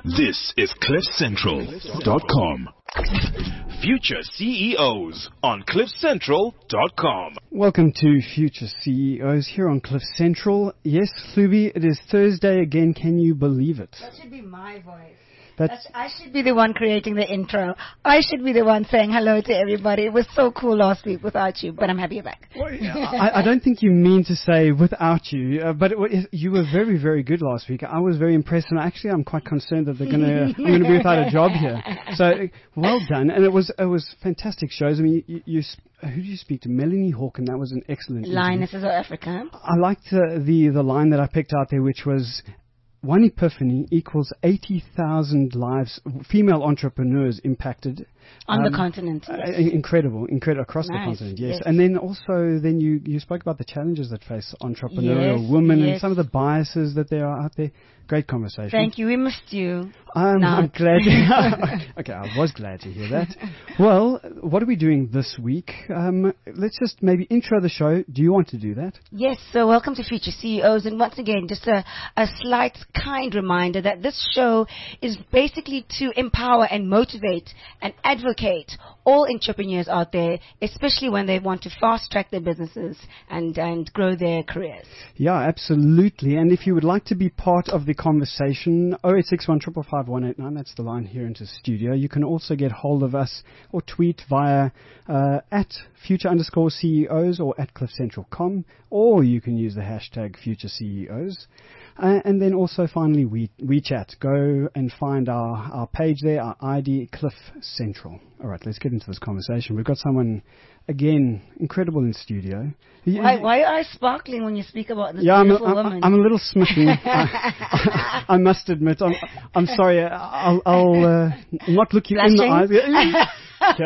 This is CliffCentral.com. Future CEOs on CliffCentral.com. Welcome to Future CEOs here on Cliff Central. Yes, Hlubi, it is Thursday again. Can you believe it? That should be my voice. I should be the one creating the intro. I should be the one saying hello to everybody. It was so cool last week without you, but I'm happy you're back. Well, I don't think you mean to say without you, but you were very, very good last week. I was very impressed, and actually I'm quite concerned that I'm going to be without a job here. So, well done. And it was fantastic shows. I mean, who did you speak to? Melanie Hawken. That was an excellent Lioness of Africa. I liked the line that I picked out there, which was, one epiphany equals 80,000 lives, female entrepreneurs impacted. On the continent. Yes. Incredible, across the continent, yes. And then also, you spoke about the challenges that face entrepreneurial women and some of the biases that there are out there. Great conversation. Thank you. We missed you. I'm glad. Okay, I was glad to hear that. Well, what are we doing this week? Let's just maybe intro the show. Do you want to do that? Yes. So welcome to Future CEOs. And once again, just a slight kind reminder that this show is basically to empower and motivate and advocate all entrepreneurs out there, especially when they want to fast track their businesses and grow their careers. Yeah, absolutely. And if you would like to be part of the conversation, 0861 555 189, that's the line here into the studio. You can also get hold of us or tweet via at future_CEOs or at cliffcentral.com, or you can use the hashtag FutureCEOs. And then also finally WeChat. Go and find our page there, our ID, Cliff Central. All right, let's get into this conversation. We've got someone, again, incredible in studio. Why are you sparkling when you speak about this beautiful woman? I'm a little smitten. I must admit. I'm sorry. I'll not look you in the eyes.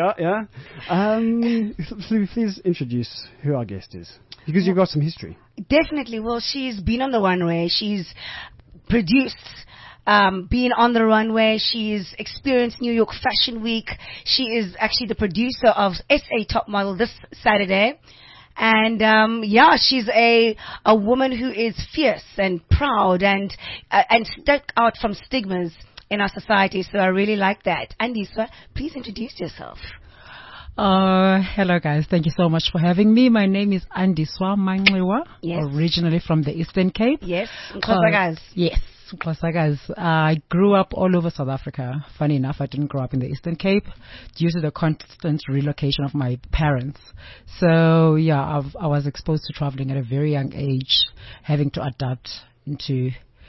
Please introduce who our guest is, because you've got some history. Definitely. Well, she's been on the runway. She's produced, been on the runway. She's experienced New York Fashion Week. She is actually the producer of SA Top Model this Saturday. And, she's a woman who is fierce and proud and stuck out from stigmas in our society. So I really like that. Andiswa, please introduce yourself. Hello guys, thank you so much for having me. My name is Andiswa Manxiwa, originally from the Eastern Cape. Yes, Xhosakazi. Yes, Xhosakazi. I grew up all over South Africa. Funny enough, I didn't grow up in the Eastern Cape due to the constant relocation of my parents. So I was exposed to traveling at a very young age, having to adapt into,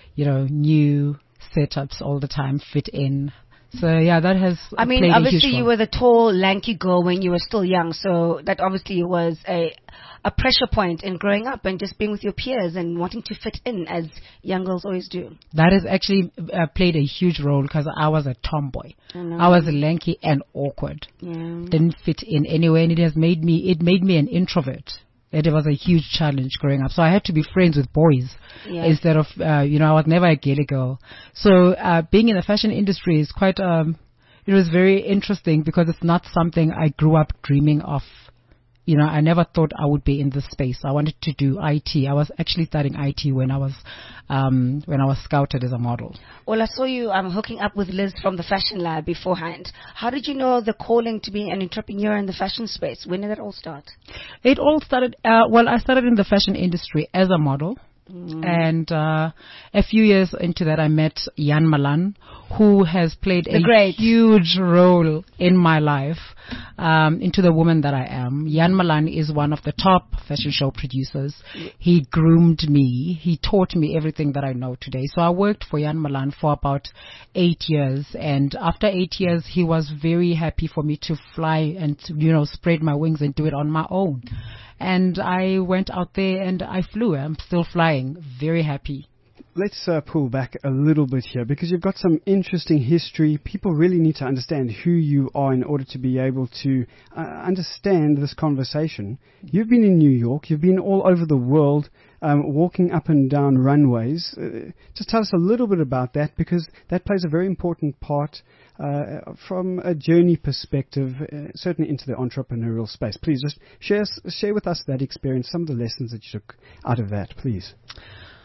new setups all the time, fit in. So that has. I mean, obviously you were the tall, lanky girl when you were still young, so that obviously was a pressure point in growing up and just being with your peers and wanting to fit in, as young girls always do. That has actually played a huge role, because I was a tomboy. I was lanky and awkward. Didn't fit in anywhere, and it made me an introvert. It was a huge challenge growing up. So I had to be friends with boys instead of, I was never a girly girl. So being in the fashion industry is quite, it was very interesting, because it's not something I grew up dreaming of. I never thought I would be in this space. I wanted to do IT. I was actually studying IT when I was scouted as a model. Well, I saw you hooking up with Liz from the Fashion Lab beforehand. How did you know the calling to be an entrepreneur in the fashion space? When did it all start? It all started, I started in the fashion industry as a model. And a few years into that, I met Jan Malan, who has played a huge role in my life, into the woman that I am. Jan Malan is one of the top fashion show producers. He groomed me. He taught me everything that I know today. So I worked for Jan Malan for about 8 years. And after 8 years, he was very happy for me to fly and, spread my wings and do it on my own. And I went out there and I flew. I'm still flying. Very happy. Let's pull back a little bit here, because you've got some interesting history. People really need to understand who you are in order to be able to understand this conversation. You've been in New York. You've been all over the world, walking up and down runways. Just tell us a little bit about that, because that plays a very important part from a journey perspective, certainly into the entrepreneurial space. Please just share with us that experience, some of the lessons that you took out of that, please.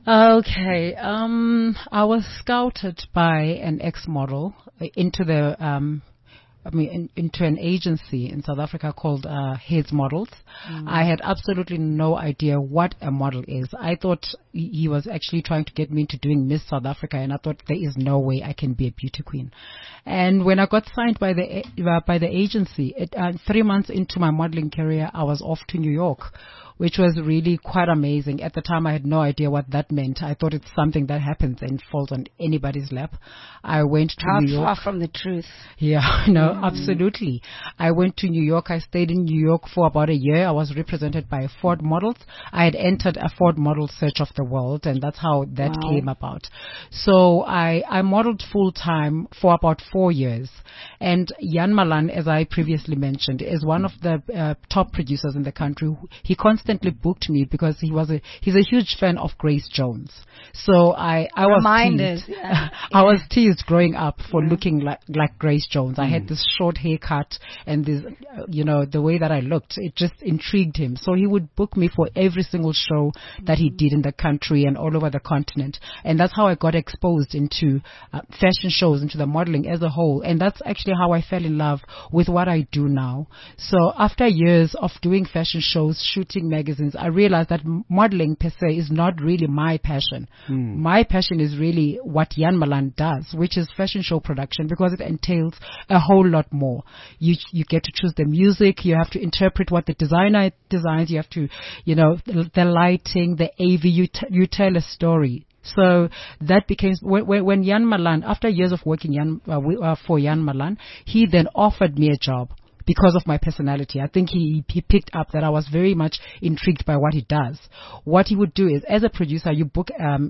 Okay. I was scouted by an ex-model into into an agency in South Africa called Heads Models. I had absolutely no idea what a model is. I thought he was actually trying to get me into doing Miss South Africa, and I thought there is no way I can be a beauty queen. And when I got signed by the agency, 3 months into my modeling career, I was off to New York, which was really quite amazing. At the time, I had no idea what that meant. I thought it's something that happens and falls on anybody's lap. I went to New York. How far from the truth? Yeah, no, absolutely. I went to New York. I stayed in New York for about a year. I was represented by Ford Models. I had entered a Ford Model Search of the World, and that's how that came about. So I modeled full-time for about 4 years. And Jan Malan, as I previously mentioned, is one of the top producers in the country. He constantly booked me because he's a huge fan of Grace Jones. So I was teased. I was teased growing up for looking like Grace Jones. I had this short haircut and this, the way that I looked, it just intrigued him. So he would book me for every single show that he did in the country and all over the continent. And that's how I got exposed into fashion shows, into the modeling as a whole. And that's actually how I fell in love with what I do now. So after years of doing fashion shows, shooting magazines, I realized that modeling per se is not really my passion. My passion is really what Jan Malan does, which is fashion show production, because it entails a whole lot more. You get to choose the music, you have to interpret what the designer designs, you have to, the lighting, the AV, you tell a story. So that became, when Jan Malan, after years of working for Jan Malan, he then offered me a job. Because of my personality, I think he picked up that I was very much intrigued by what he does. What he would do is, as a producer, you book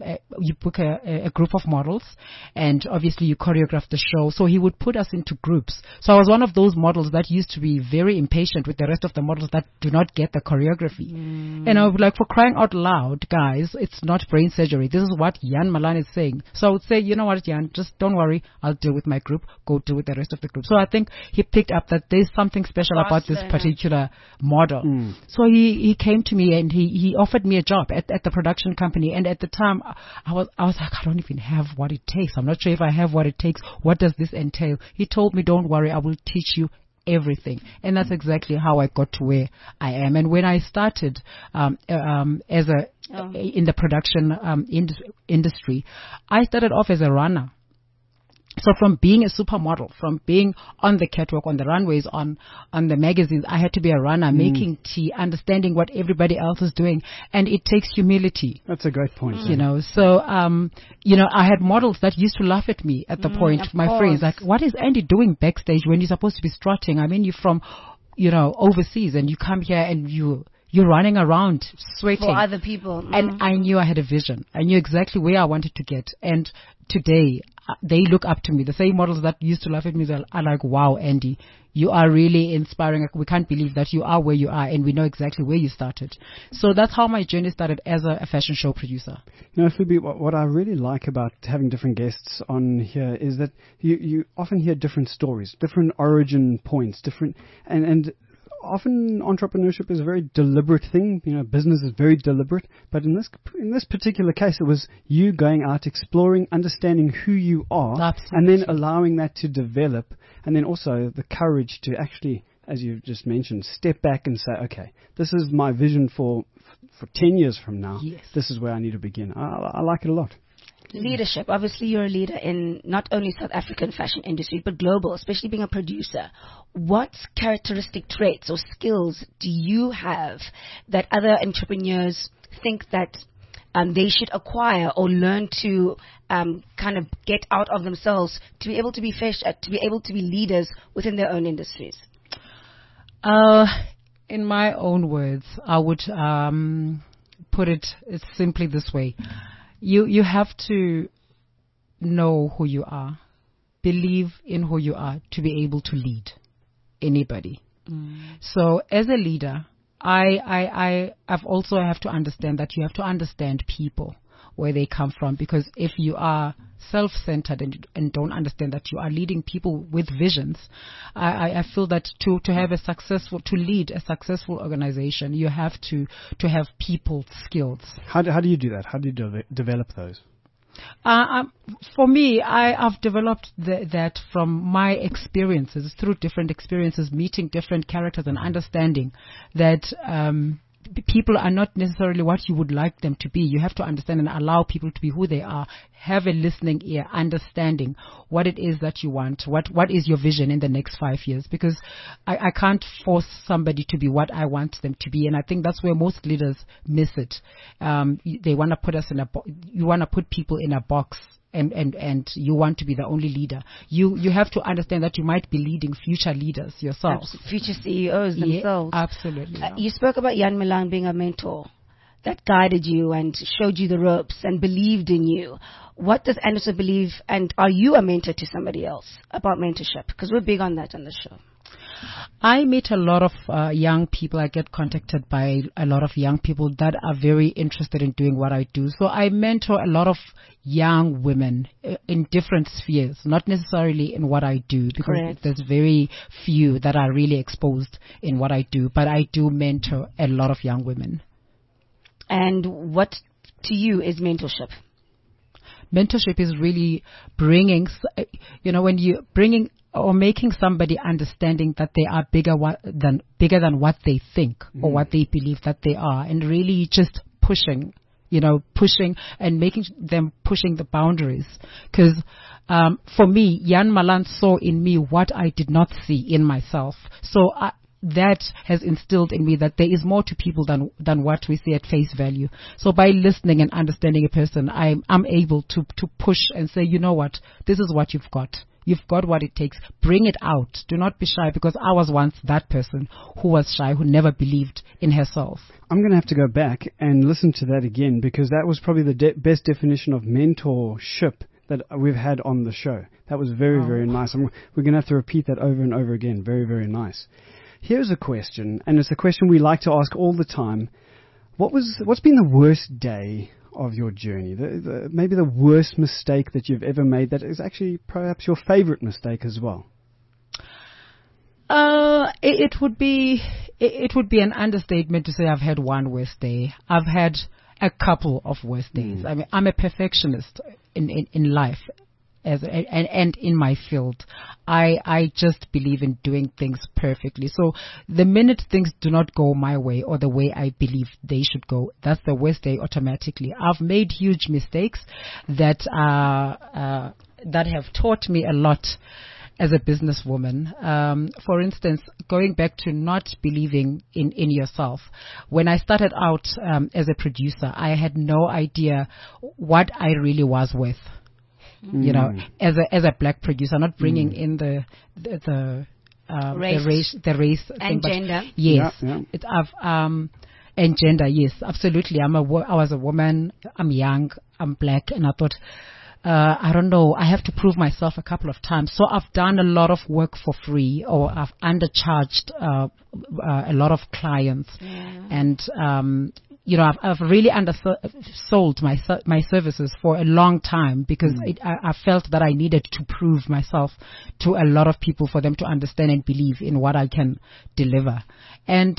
a group of models, and obviously you choreograph the show. So he would put us into groups. So I was one of those models that used to be very impatient with the rest of the models that do not get the choreography. And I would be like, for crying out loud, guys, it's not brain surgery. This is what Jan Malan is saying. So I would say, you know what, Jan, just don't worry. I'll deal with my group. Go deal with the rest of the group. So I think he picked up that there's something special about this particular model. So he came to me and he offered me a job at the production company. And at the time, I was like, I don't even have what it takes. I'm not sure if I have what it takes. What does this entail? He told me, don't worry, I will teach you everything. And that's exactly how I got to where I am. And when I started in the production industry, I started off as a runner. So from being a supermodel, from being on the catwalk, on the runways, on the magazines, I had to be a runner, making tea, understanding what everybody else is doing. And it takes humility. That's a great point. So, I had models that used to laugh at me at the point, my friends, like, what is Andy doing backstage when you're supposed to be strutting? I mean, you're from, overseas, and you come here and you're running around sweating. For other people. And I knew I had a vision. I knew exactly where I wanted to get. And today, they look up to me. The same models that used to laugh at me are like, wow, Andy, you are really inspiring. We can't believe that you are where you are, and we know exactly where you started. So that's how my journey started as a fashion show producer. Phoebe, what I really like about having different guests on here is that you often hear different stories, different origin points, and often entrepreneurship is a very deliberate thing. Business is very deliberate. But in this particular case, it was you going out, exploring, understanding who you are, Absolutely. and then allowing that to develop, and then also the courage to actually, as you just mentioned, step back and say, okay, this is my vision for 10 years from now. Yes. This is where I need to begin. I like it a lot. Leadership. Obviously, you're a leader in not only South African fashion industry, but global, especially being a producer. What characteristic traits or skills do you have that other entrepreneurs think that they should acquire or learn to kind of get out of themselves to be able to be to be able to be leaders within their own industries? In my own words, I would put it simply this way. You have to know who you are, believe in who you are to be able to lead anybody. So as a leader, I've also have to understand that you have to understand people. where they come from. Because if you are self-centered and don't understand that you are leading people with visions, I feel that to lead a successful organization, you have to have people skills. How do you do that? How do you develop those? For me, I've developed that from my experiences, through different experiences, meeting different characters and understanding that people are not necessarily what you would like them to be. You have to understand and allow people to be who they are. Have a listening ear, understanding what it is that you want. What is your vision in the next 5 years? Because I can't force somebody to be what I want them to be, and I think that's where most leaders miss it. They want to put us you want to put people in a box. And you want to be the only leader. You have to understand that you might be leading future leaders yourselves. Future CEOs themselves. Yeah, absolutely. You spoke about Jan Malan being a mentor that guided you and showed you the ropes and believed in you. What does Anderson believe, and are you a mentor to somebody else about mentorship? Because we're big on that on the show. I meet a lot of young people. I get contacted by a lot of young people that are very interested in doing what I do. So I mentor a lot of young women in different spheres, not necessarily in what I do, because Correct. There's very few that are really exposed in what I do. But I do mentor a lot of young women. And what to you is mentorship? Mentorship is really bringing, when you bringing or making somebody understanding that they are bigger than what they think or what they believe that they are, and really just pushing and making them pushing the boundaries. Because for me, Jan Malan saw in me what I did not see in myself. So that has instilled in me that there is more to people than what we see at face value. So by listening and understanding a person, I'm able to push and say, you know what, this is what you've got. You've got what it takes. Bring it out. Do not be shy, because I was once that person who was shy, who never believed in herself. I'm going to have to go back and listen to that again, because that was probably the best definition of mentorship that we've had on the show. That was very, very nice. We're going to have to repeat that over and over again. Very, very nice. Here's a question, and it's a question we like to ask all the time. What's been the worst day of your journey? Maybe the worst mistake that you've ever made that is actually perhaps your favorite mistake as well? It would be an understatement to say I've had one worst day. I've had a couple of worst days. I mean, I'm a perfectionist in life. And in my field, I just believe in doing things perfectly. So the minute things do not go my way or the way I believe they should go, that's the worst day automatically. I've made huge mistakes that have taught me a lot as a businesswoman. For instance, going back to not believing in yourself. When I started out as a producer, I had no idea what I really was worth. As a black producer, not bringing in the race and thing, gender. Yes, yeah. And gender. Yes, absolutely. I was a woman. I'm young. I'm black, and I thought, I don't know. I have to prove myself a couple of times. So I've done a lot of work for free, or I've undercharged a lot of clients, and I've really undersold my services for a long time, because I felt that I needed to prove myself to a lot of people for them to understand and believe in what I can deliver. And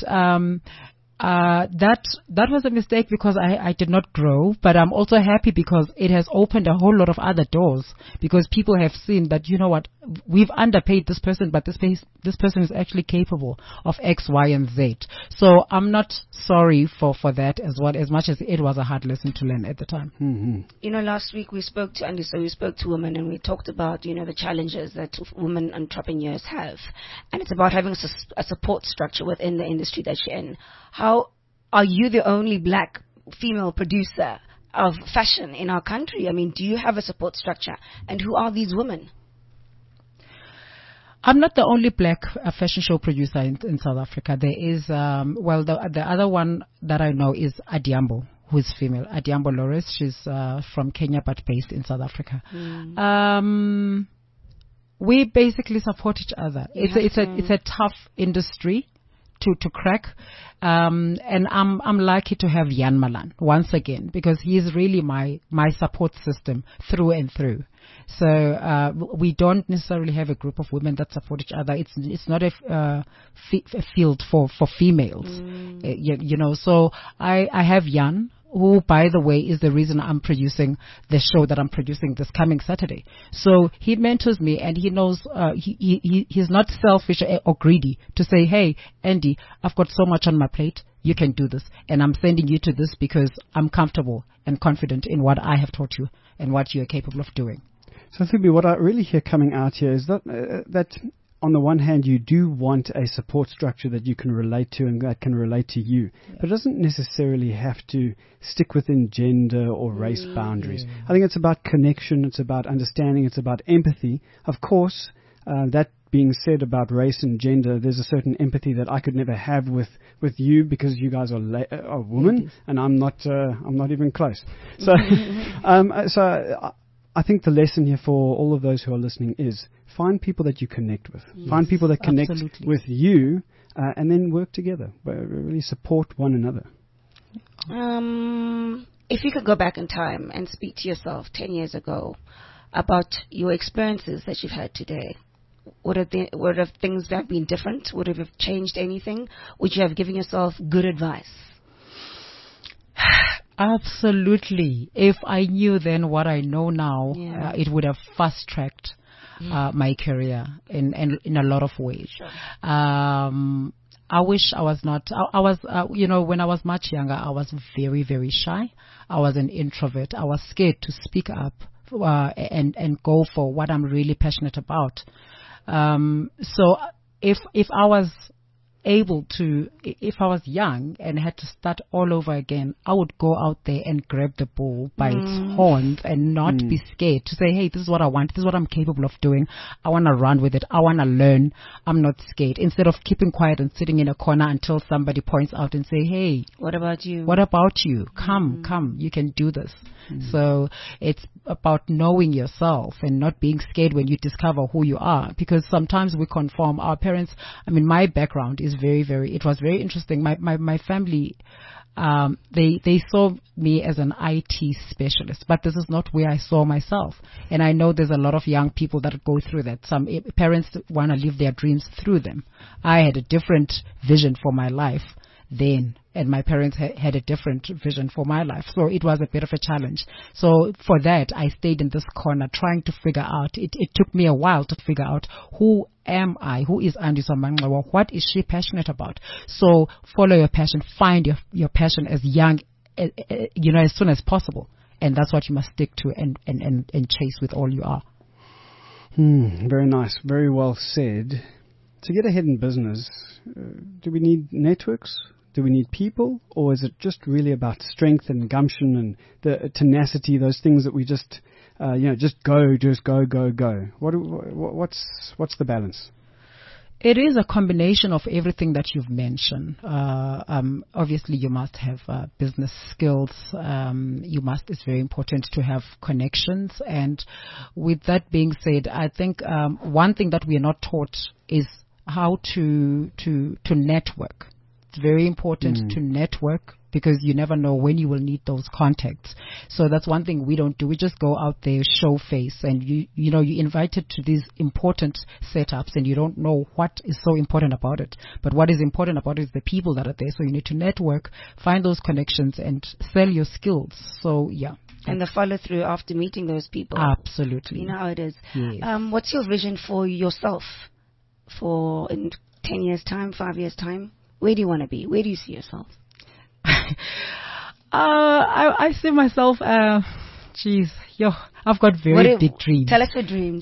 that was a mistake, because I did not grow, but I'm also happy because it has opened a whole lot of other doors, because people have seen that, you know what, we've underpaid this person, but this person is actually capable of X, Y, and Z. So I'm not sorry for that as well, as much as it was a hard lesson to learn at the time. Mm-hmm. Last week we spoke to women, and we talked about, the challenges that women entrepreneurs have. And it's about having a support structure within the industry that you're in. How are you the only black female producer of fashion in our country? I mean, do you have a support structure? And who are these women? I'm not the only black fashion show producer in South Africa. There is, the other one that I know is Adiambo, who is female. Adiambo Lores. She's from Kenya but based in South Africa. We basically support each other. It's a tough industry to crack. And I'm lucky to have Jan Malan once again, because he's really my support system through and through. So we don't necessarily have a group of women that support each other. It's not a field for females, you know. So I have Jan, who, by the way, is the reason I'm producing the show that I'm producing this coming Saturday. So he mentors me, and he knows he's not selfish or greedy to say, hey, Andy, I've got so much on my plate, you can do this, and I'm sending you to this because I'm comfortable and confident in what I have taught you and what you are capable of doing. So, Thubi, what I really hear coming out here is that that on the one hand, you do want a support structure that you can relate to and that can relate to you, but it doesn't necessarily have to stick within gender or race boundaries. I think it's about connection, it's about understanding, it's about empathy. Of course, that being said about race and gender, there's a certain empathy that I could never have with you, because you guys are women, and I'm not even close. So, I think the lesson here for all of those who are listening is find people that you connect with. Yes, find people that connect with you, and then work together. Really support one another. If you could go back in time and speak to yourself 10 years ago about your experiences that you've had today, would have things that have been different? Would have changed anything? Would you have given yourself good advice? Absolutely. If I knew then what I know now, it would have fast-tracked my career in a lot of ways. Sure. I wish I was not. I was, when I was much younger, I was very, very shy. I was an introvert. I was scared to speak up and go for what I'm really passionate about. So if I was able to, if I was young and had to start all over again, I would go out there and grab the bull by its horns and not be scared to say, hey, this is what I want. This is what I'm capable of doing. I want to run with it. I want to learn. I'm not scared. Instead of keeping quiet and sitting in a corner until somebody points out and say, hey, what about you? What about you? Come, you can do this. So it's about knowing yourself and not being scared when you discover who you are, because sometimes we conform. Our parents, my background is it was very interesting. My family, they saw me as an IT specialist, but this is not where I saw myself. And I know there's a lot of young people that go through that. Some parents want to live their dreams through them. I had a different vision for my life then, and my parents had a different vision for my life. So it was a bit of a challenge. So for that, I stayed in this corner trying to figure out. It took me a while to figure out, who am I? Who is Andiswa Mangxeba? What is she passionate about? So follow your passion. Find your passion as young, as soon as possible. And that's what you must stick to and chase with all you are. Very nice. Very well said. To get ahead in business, do we need networks? Do we need people? Or is it just really about strength and gumption and the tenacity, those things that we just go? What's the balance? It is a combination of everything that you've mentioned. Obviously, you must have business skills. It's very important to have connections. And with that being said, I think one thing that we are not taught is how to network. It's very important to network, because you never know when you will need those contacts. So that's one thing we don't do. We just go out there, show face, and you're invited to these important setups, and you don't know what is so important about it. But what is important about it is the people that are there. So you need to network, find those connections, and sell your skills. So yeah. And the follow through after meeting those people. Absolutely. You know how it is. Yes. What's your vision for yourself for in 10 years' time, 5 years' time? Where do you want to be? Where do you see yourself? I see myself, I've got very big dreams. Tell us your dreams.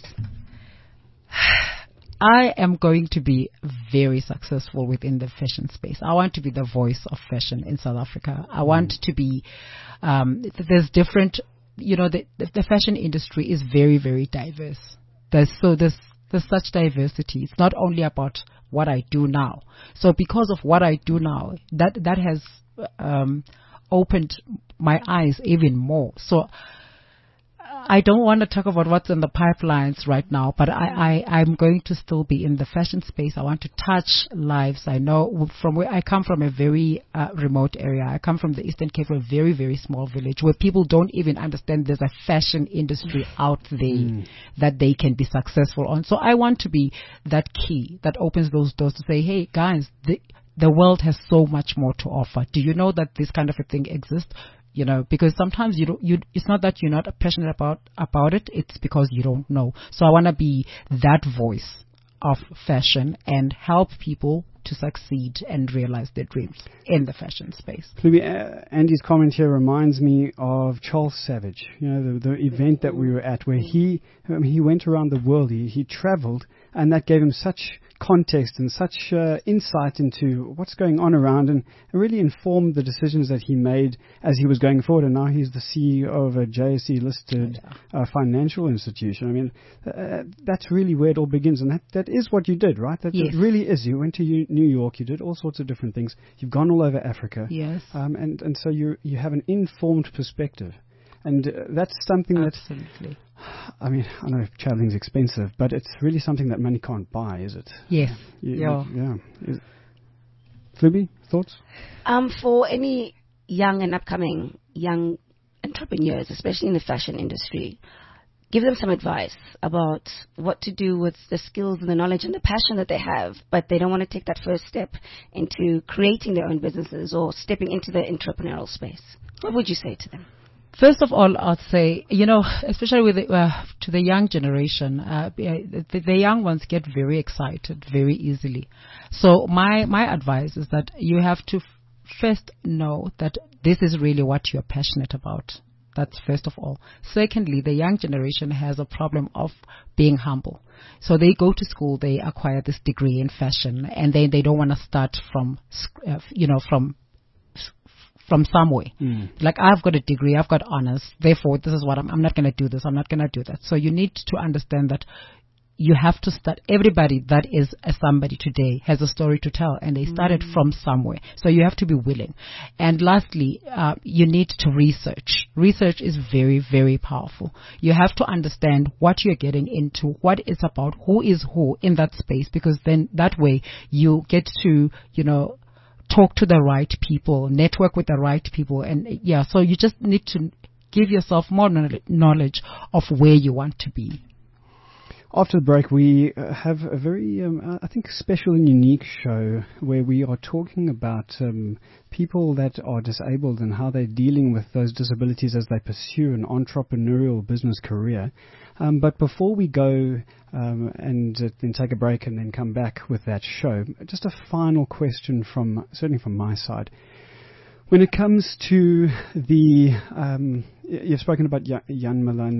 I am going to be very successful within the fashion space. I want to be the voice of fashion in South Africa. I want to be, there's different, the fashion industry is very, very diverse. There's such diversity. It's not only about what I do now. So because of what I do now, that has opened my eyes even more. So I don't want to talk about what's in the pipelines right now, but I'm going to still be in the fashion space. I want to touch lives. I know from where I come from, a very remote area. I come from the Eastern Cape, a very, very small village where people don't even understand there's a fashion industry out there that they can be successful on. So I want to be that key that opens those doors to say, hey, guys, the world has so much more to offer. Do you know that this kind of a thing exists? You know, because sometimes it's not that you're not passionate about it, it's because you don't know. So I want to be that voice of fashion and help people to succeed and realize their dreams in the fashion space. Andy's comment here reminds me of Charles Savage, you know, the event that we were at where he went around the world, he traveled, and that gave him such context and such insight into what's going on around, and really informed the decisions that he made as he was going forward. And now he's the CEO of a JSE listed financial institution. I mean, that's really where it all begins, and that is what you did, right? That it really is. You went to New York, you did all sorts of different things. You've gone all over Africa. Yes. And so you have an informed perspective. And that's something Absolutely. I mean, I know traveling's expensive, but it's really something that money can't buy, is it? Yes. Yeah. Fluby, thoughts? For any young and upcoming young entrepreneurs, especially in the fashion industry, give them some advice about what to do with the skills and the knowledge and the passion that they have, but they don't want to take that first step into creating their own businesses or stepping into the entrepreneurial space. What would you say to them? First of all, I'd say, you know, especially with to the young generation, the young ones get very excited very easily. So my advice is that you have to first know that this is really what you're passionate about. That's first of all. Secondly, the young generation has a problem of being humble. So they go to school, they acquire this degree in fashion, and then they don't want to start from somewhere. Like, I've got a degree, I've got honors, therefore this is what I'm not going to do this, I'm not going to do that. So you need to understand that you have to start. Everybody that is a somebody today has a story to tell, and they started from somewhere. So you have to be willing. And lastly, you need to research. Research is very, very powerful. You have to understand what you're getting into, what it's about, who is who in that space, because then that way you get to, talk to the right people, network with the right people. And so you just need to give yourself more knowledge of where you want to be. After the break, we have a very, I think, special and unique show where we are talking about people that are disabled and how they're dealing with those disabilities as they pursue an entrepreneurial business career. But before we go and then take a break and then come back with that show, just a final question certainly from my side. When it comes to the, you've spoken about Jan Malan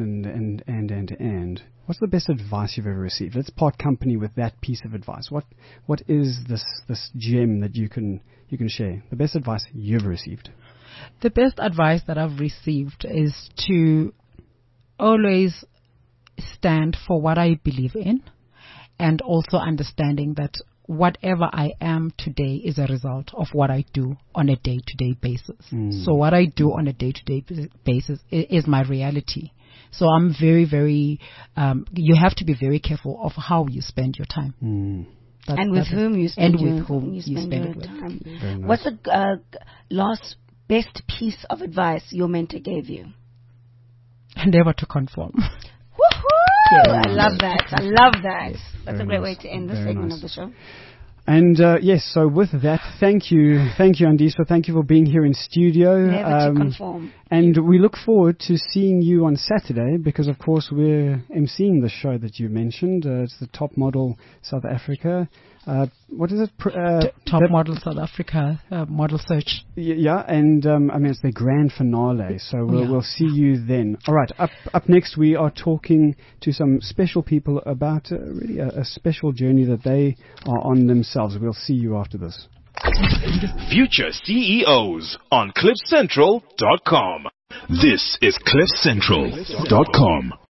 and what's the best advice you've ever received? Let's part company with that piece of advice. What is this gem that you can share? The best advice you've received? The best advice that I've received is to always stand for what I believe in, and also understanding that whatever I am today is a result of what I do on a day-to-day basis. So what I do on a day-to-day basis is my reality. So I'm very, very, you have to be very careful of how you spend your time. And with whom you spend your time. Very nice. What's the last best piece of advice your mentor gave you? Never to conform. Woohoo! I love that. Yes, that's a great way to end this segment of the show. And yes, so with that, thank you, Andiswa. Thank you for being here in studio. Never to conform. And we look forward to seeing you on Saturday, because of course we're emceeing the show that you mentioned. It's the Top Model South Africa. What is it? Top Model South Africa Model Search. Yeah, and it's the grand finale, so we'll see you then. All right, up next we are talking to some special people about really a special journey that they are on themselves. We'll see you after this. Future CEOs on CliffCentral.com. This is CliffCentral.com.